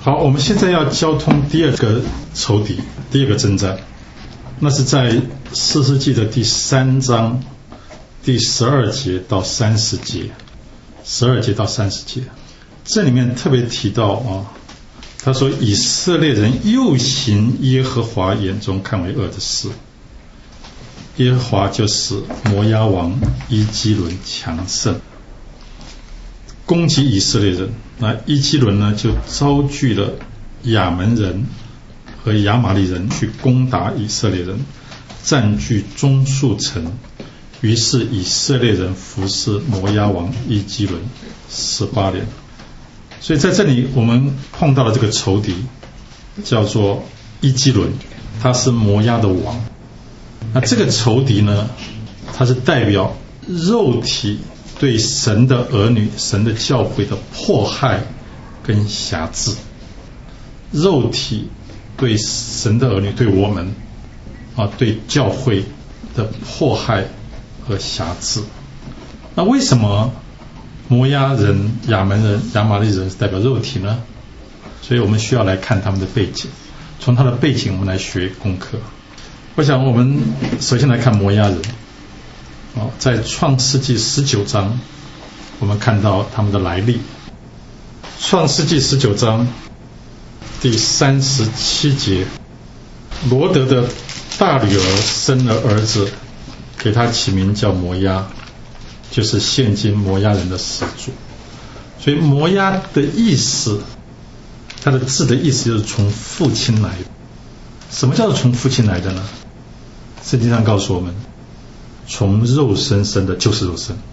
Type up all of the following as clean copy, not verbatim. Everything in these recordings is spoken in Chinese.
好，我们现在要交通第二个仇敌，第二个征战，那是在士师记的第3章第12节到30节，12节到30节，这里面特别提到啊，他说以色列人又行耶和华眼中看为恶的事，耶和华就使摩押王伊基伦强盛，攻击以色列人。那伊基伦呢，就招聚了亚门人和亚玛利人去攻打以色列人，占据中数城。于是以色列人服侍摩押王伊基伦18年。所以在这里我们碰到了这个仇敌，叫做伊基伦，他是摩押的王。那这个仇敌呢，他是代表肉体对神的儿女、神的教会的迫害跟辖制。肉体对神的儿女、对我们对教会的迫害和辖制。那为什么摩押人、亚门人、亚玛利人是代表肉体呢？所以我们需要来看他们的背景，从他的背景我们来学功课。我想我们首先来看摩押人。在创世纪19章我们看到他们的来历。创世纪19章第37节，罗德的大女儿生了儿子，给他起名叫摩押，就是现今摩押人的始祖。所以摩押的意思，它的字的意思就是从父亲来的。什么叫做从父亲来的呢？圣经上告诉我们，从肉身生的就是肉身，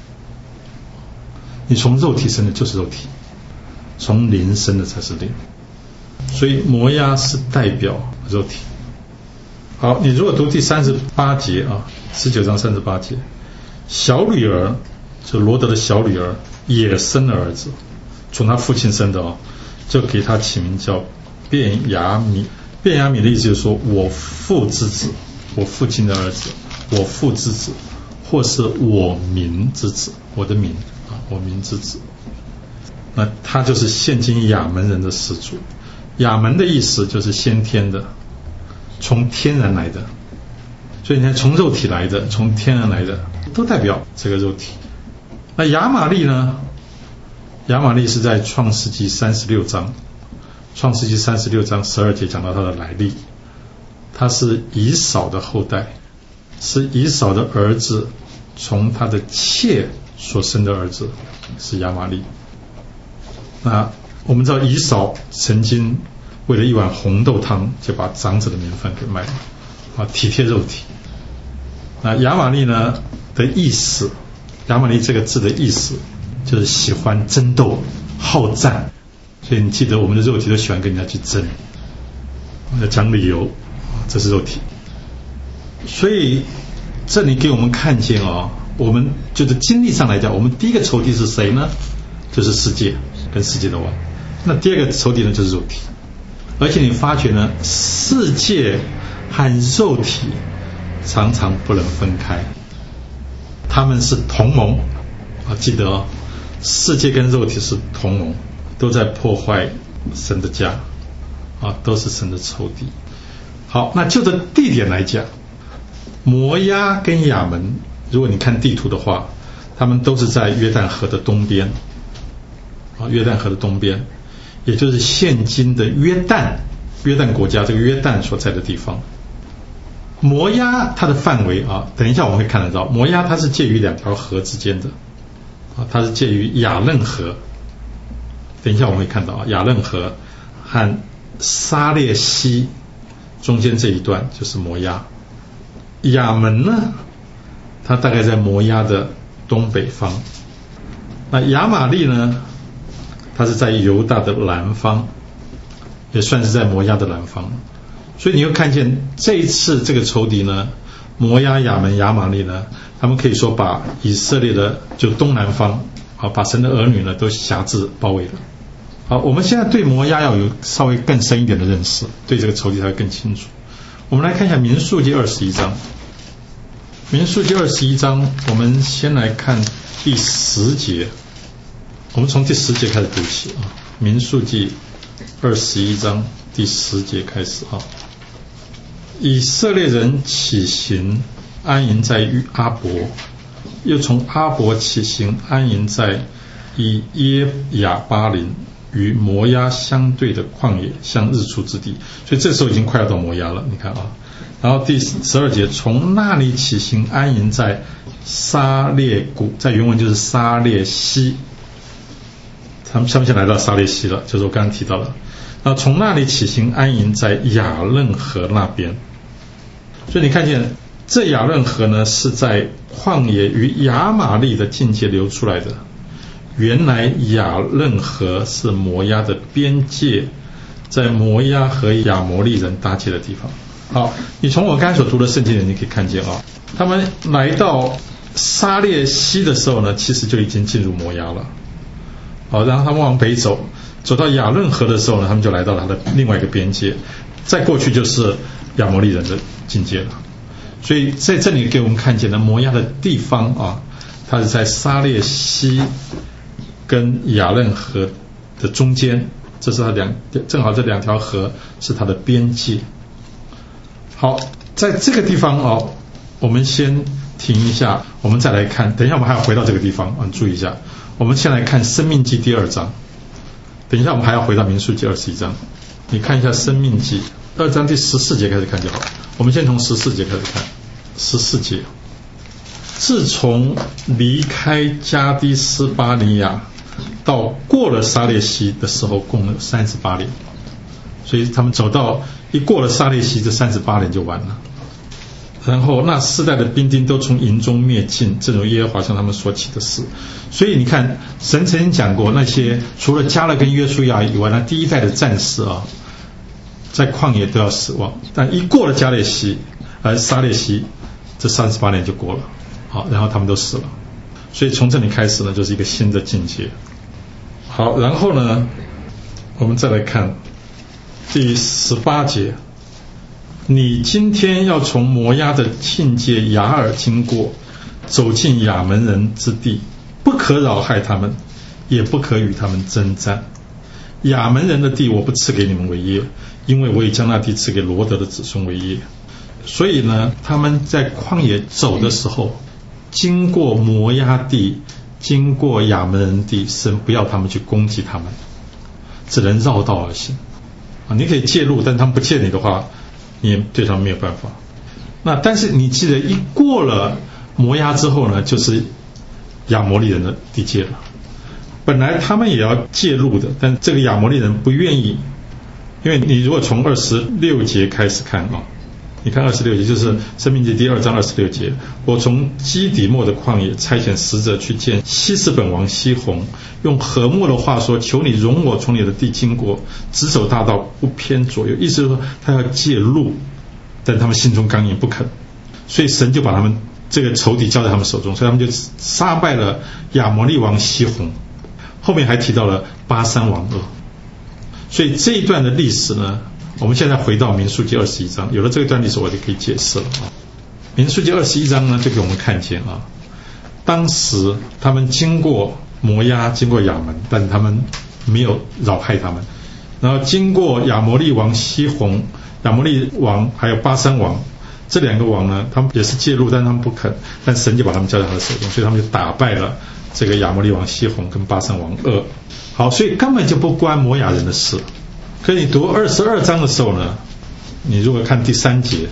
你从肉体生的就是肉体，从灵生的才是灵。所以摩押是代表肉体。好，你如果读第38节19章38节，小女儿就罗德的小女儿也生了儿子，从他父亲生的就给他起名叫便雅悯。便雅悯的意思就是说，我父之子，我父亲的儿子，我父之子，或是我民之子，我的民我民之子。那他就是现今亚门人的始祖。亚门的意思就是先天的，从天然来的。所以你看，从肉体来的，从天然来的，都代表这个肉体。那亚玛利呢？亚玛利是在创世纪36章，创世纪36章12节讲到他的来历。他是以扫的后代，是以扫的儿子，从他的妾所生的儿子是亚玛利。那我们知道以扫曾经为了一碗红豆汤就把长子的名分给卖了体贴肉体。那亚玛利呢的意思，亚玛利这个字的意思就是喜欢争斗、好战。所以你记得我们的肉体都喜欢跟人家去争，要讲理由，这是肉体。所以这里给我们看见我们就是经历上来讲，我们第一个仇敌是谁呢？就是世界跟世界的王。那第二个仇敌呢就是肉体。而且你发觉呢，世界和肉体常常不能分开，他们是同盟记得世界跟肉体是同盟，都在破坏神的家都是神的仇敌。好，那就这地点来讲，摩押跟亚门，如果你看地图的话，他们都是在约旦河的东边约旦河的东边，也就是现今的约旦国家，这个约旦所在的地方。摩押它的范围等一下我们会看得到，摩押它是介于两条河之间的它是介于雅嫩河，等一下我们会看到雅嫩河和沙列溪中间这一段就是摩押。亚门呢，它大概在摩押的东北方。那亚玛利呢，它是在犹大的南方，也算是在摩押的南方。所以你会看见这一次这个仇敌呢，摩押、亚门、亚玛利呢，他们可以说把以色列的就东南方把神的儿女呢都辖制包围了。好，我们现在对摩押要有稍微更深一点的认识，对这个仇敌才会更清楚。我们来看一下民数记21章。民数记21章，我们先来看第10节，我们从第10节开始读起民数记 21章第10节开始啊。以色列人起行安营在阿伯，又从阿伯起行安营在以耶亚巴林，与摩押相对的旷野，向日出之地。所以这时候已经快要到摩押了，你看啊。然后第12节，从那里起行安营在沙列谷，在原文就是沙列西，他们现在来到沙列西了，就是我刚刚提到的。然后从那里起行安营在雅嫩河那边。所以你看见这雅嫩河呢，是在旷野与亚玛利的境界流出来的。原来雅嫩河是摩押的边界，在摩押和亚摩利人搭界的地方。好，你从我刚才所读的圣经里你可以看见啊，他们来到沙列西的时候呢，其实就已经进入摩押了。好，然后他们往北走，走到雅嫩河的时候呢，他们就来到了他的另外一个边界，再过去就是亚摩利人的境界了。所以在这里给我们看见了摩押的地方啊，它是在沙列西跟雅嫩河的中间，这是它正好这两条河是它的边界。好，在这个地方哦，我们先停一下，我们再来看，等一下我们还要回到这个地方啊，注意一下，我们先来看申命记第2章，等一下我们还要回到民数记21章，你看一下申命记2章第14节开始看就好。我们先从14节开始看。14节，自从离开加低斯巴尼亚到过了沙列西的时候，共有38年。所以他们走到一过了沙列西，这38年就完了。然后那世代的兵丁都从营中灭尽，正如耶和华向他们所起的事。所以你看，神曾经讲过，那些除了迦勒跟约书亚以外，那第一代的战士啊，在旷野都要死亡。但一过了加列西，沙列西，这38年就过了。好，然后他们都死了。所以从这里开始呢，就是一个新的境界。好，然后呢，我们再来看第18节。你今天要从摩押的境界雅尔经过，走进亚门人之地，不可扰害他们，也不可与他们征战。亚门人的地我不赐给你们为业，因为我已将那地赐给罗德的子孙为业。所以呢，他们在旷野走的时候，经过摩押地，经过亚门人地，神不要他们去攻击他们，只能绕道而行。你可以介入，但他们不借你的话，你也对他们没有办法。那但是你记得，一过了摩押之后呢，就是亚摩利人的地界了。本来他们也要介入的，但这个亚摩利人不愿意。因为你如果从26节开始看啊，你看26节就是申命记第2章26节，我从基底末的旷野差遣使者去见希实本王西宏，用和睦的话说，求你容我从你的地经过，直走大道，不偏左右。意思是说他要介入，但他们心中刚硬不肯，所以神就把他们这个仇敌交在他们手中，所以他们就杀败了亚摩利王西宏。后面还提到了巴珊王噩。所以这一段的历史呢，我们现在回到民数记21章，有了这一段历史我就可以解释了啊。民数记21章呢，就给我们看见啊，当时他们经过摩押，经过亚门，但他们没有扰害他们。然后经过亚摩利王西宏、亚摩利王还有巴珊王，这两个王呢，他们也是介入，但他们不肯，但神就把他们交在他的手中，所以他们就打败了这个亚摩利王西宏跟巴珊王噩。好，所以根本就不关摩押人的事。可是你读22章的时候呢，你如果看第3节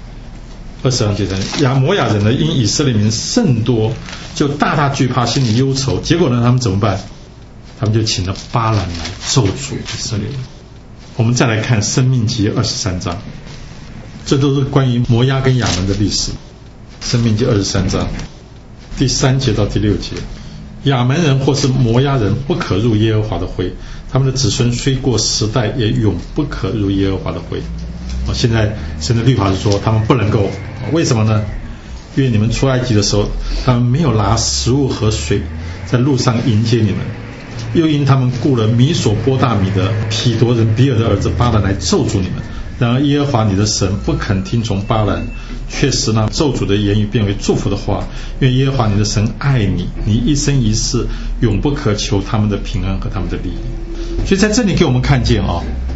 ，22章第3节，摩押人呢因以色列民甚多，就大大惧怕，心里忧愁。结果呢，他们怎么办？他们就请了巴兰来咒诅以色列人。我们再来看申命记23章，这都是关于摩押跟亚门的历史。申命记23章第3节到第6节，亚门人或是摩押人不可入耶和华的会，他们的子孙虽过10代，也永不可入耶和华的会。现在神的律法是说他们不能够，为什么呢？因为你们出埃及的时候，他们没有拿食物和水在路上迎接你们，又因他们雇了米所波大米的毗夺人比尔的儿子巴兰来咒诅你们。然而耶和华你的神不肯听从巴兰，却使那咒诅的言语变为祝福的话，因为耶和华你的神爱你，你一生一世永不可求他们的平安和他们的利益。所以在这里给我们看见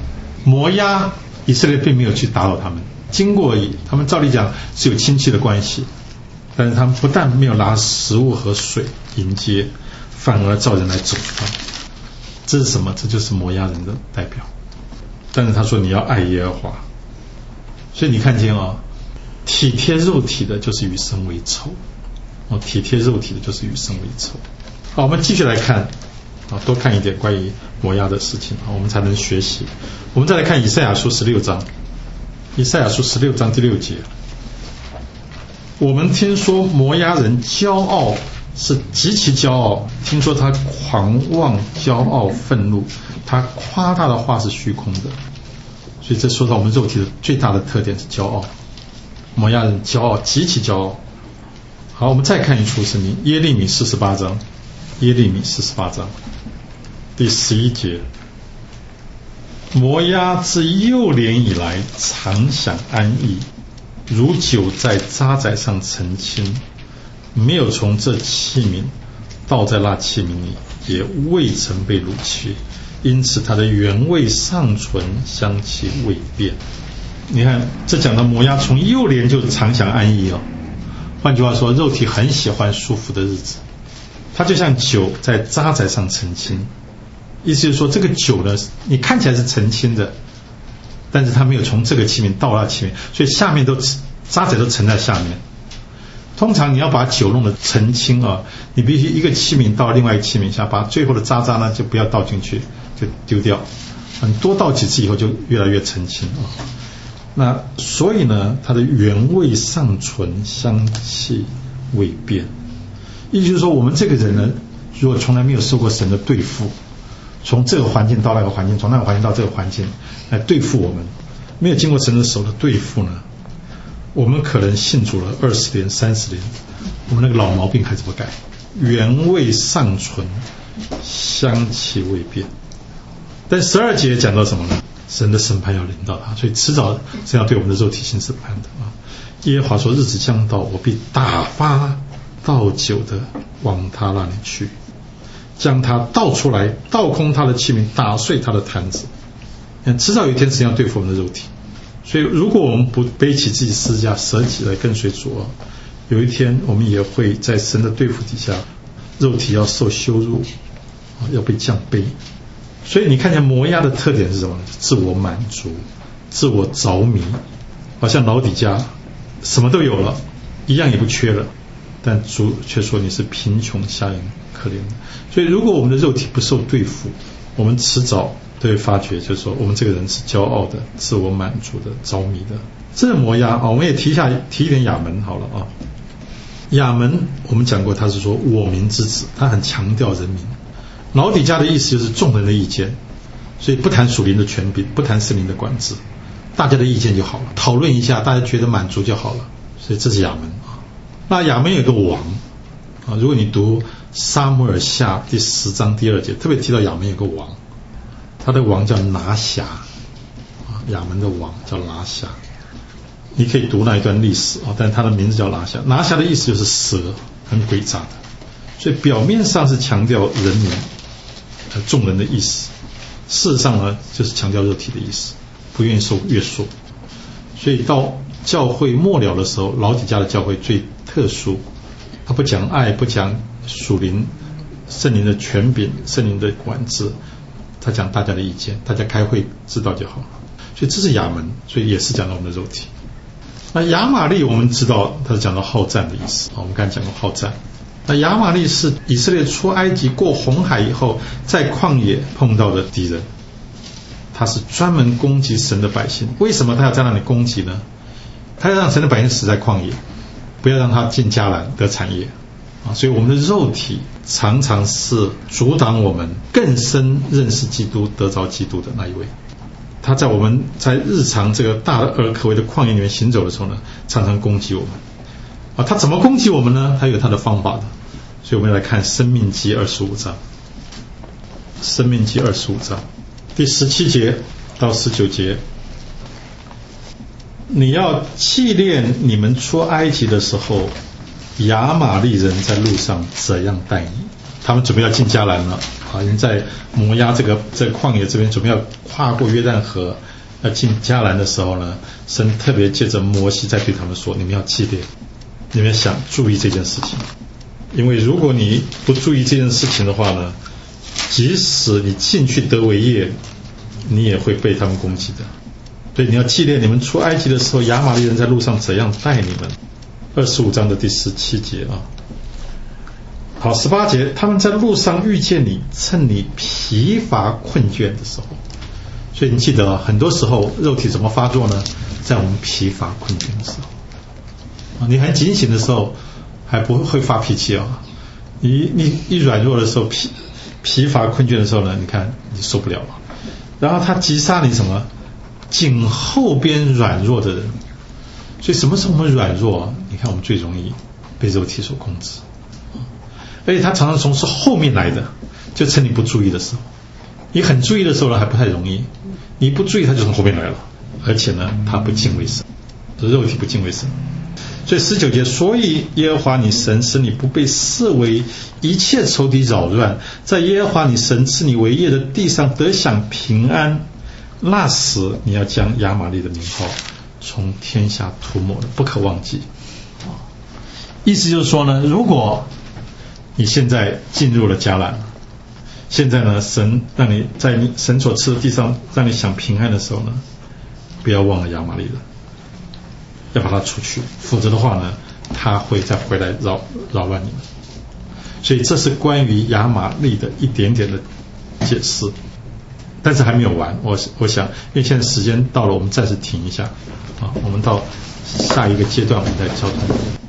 摩押以色列并没有去打扰他们，经过而已。他们照理讲是有亲戚的关系，但是他们不但没有拿食物和水迎接，反而召人来走他。这是什么？这就是摩押人的代表。但是他说你要爱耶和华，所以你看见体贴肉体的就是与神为仇。体贴肉体的就是与神为仇。好，我们继续来看多看一点关于摩押的事情，我们才能学习。我们再来看以赛亚书16章，以赛亚书16章第6节。我们听说摩押人骄傲，是极其骄傲，听说他狂妄骄傲愤怒，他夸大的话是虚空的。所以这说到我们肉体的最大的特点是骄傲。摩押人骄傲，极其骄傲。好，我们再看一处圣经，耶利米48章，耶利米48章第11节。摩押自幼年以来常享安逸，如酒在渣滓上澄清，没有从这器皿倒在那器皿里，也未曾被掳去，因此它的原味尚存，香气未变。你看，这讲到摩押从幼年就常享安逸换句话说，肉体很喜欢舒服的日子，它就像酒在渣滓上澄清。意思就是说，这个酒呢，你看起来是澄清的，但是它没有从这个器皿到那器皿，所以下面都渣滓都沉在下面。通常你要把酒弄得澄清你必须一个器皿到另外一个器皿下，把最后的渣渣呢就不要倒进去，就丢掉。多倒几次以后就越来越澄清那所以呢，它的原味尚存，香气未变。意思就是说，我们这个人呢，如果从来没有受过神的对付，从这个环境到那个环境，从那个环境到这个环境来对付我们，没有经过神的手的对付呢，我们可能信主了20年、30年，我们那个老毛病还是不改，原味尚存，香气未变。但12节讲到什么呢？神的审判要临到他，所以迟早是要对我们的肉体行审判的耶和华说，日子将到，我必打发倒酒的往他那里去，将他倒出来，倒空他的器皿，打碎他的坛子。迟早有一天神要对付我们的肉体，所以如果我们不背起自己十字架舍己来跟随主有一天我们也会在神的对付底下，肉体要受羞辱，要被降卑。所以你看见摩押的特点是什么？自我满足，自我着迷，好像老底家什么都有了，一样也不缺了，但主却说你是贫穷瞎眼可怜的。所以如果我们的肉体不受对付，我们迟早都会发觉，就是说我们这个人是骄傲的，自我满足的，着迷的。这是摩押我们也提一点亚门好了亚门我们讲过，他是说我民之子，他很强调人民。老底家的意思就是众人的意见，所以不谈属灵的权柄，不谈圣灵的管制，大家的意见就好了，讨论一下，大家觉得满足就好了。所以这是亚门那亚门有个王如果你读撒母耳下第10章第2节，特别提到亚门有个王，他的王叫拿辖亚门的王叫拿辖。你可以读那一段历史但他的名字叫拿辖。拿辖的意思就是蛇，很诡诈的。所以表面上是强调人民众人的意思，事实上呢就是强调肉体的意思，不愿意受约束。所以到教会末了的时候，老底家的教会最特殊，他不讲爱，不讲属灵圣灵的权柄，圣灵的管制，他讲大家的意见，大家开会知道就好。所以这是亚门，所以也是讲到我们的肉体。那亚玛利我们知道他是讲到好战的意思我们刚才讲过好战。那亚玛利是以色列出埃及过红海以后在旷野碰到的敌人，他是专门攻击神的百姓。为什么他要在那里攻击呢？他要让神的百姓死在旷野，不要让他进迦南得产业所以我们的肉体常常是阻挡我们更深认识基督，得着基督的那一位。他在我们在日常这个大而可畏的旷野里面行走的时候呢，常常攻击我们他怎么攻击我们呢？他有他的方法的。所以我们来看申命记25章，申命记25章第17节到19节。你要纪念你们出埃及的时候，亚玛利人在路上怎样待你。他们准备要进迦南了已经在摩押这个旷野这边准备要跨过约旦河要进迦南的时候呢，神特别借着摩西在对他们说，你们要纪念，你们要想注意这件事情，因为如果你不注意这件事情的话呢，即使你进去得为业，你也会被他们攻击的。所以你要纪念你们出埃及的时候，亚玛力人在路上怎样待你们。25章的第17节啊。好，18节，他们在路上遇见你，趁你疲乏困倦的时候。所以你记得啊，很多时候肉体怎么发作呢？在我们疲乏困倦的时候。你很警醒的时候还不会发脾气啊，你一软弱的时候，疲乏困倦的时候呢，你看你受不了了。然后他击杀你什么？颈后边软弱的人。所以什么时候我们软弱啊？你看我们最容易被肉体所控制。而且他常常从是后面来的，就趁你不注意的时候。你很注意的时候呢，还不太容易，你不注意他就从后面来了。而且呢，他不敬畏神，肉体不敬畏神。所以19节，所以耶和华你神使你不被视为一切仇敌扰乱，在耶和华你神赐你为业的地上得享平安。那时你要将亚玛力的名号从天下涂抹了，不可忘记。意思就是说呢，如果你现在进入了迦南，现在呢，神让你在你神所赐的地上让你享平安的时候呢，不要忘了亚玛力人，要把它除去，否则的话呢，他会再回来扰乱你们。所以这是关于亚玛力的一点点的解释，但是还没有完。我想，因为现在时间到了，我们暂时停一下啊，我们到下一个阶段我们再交通。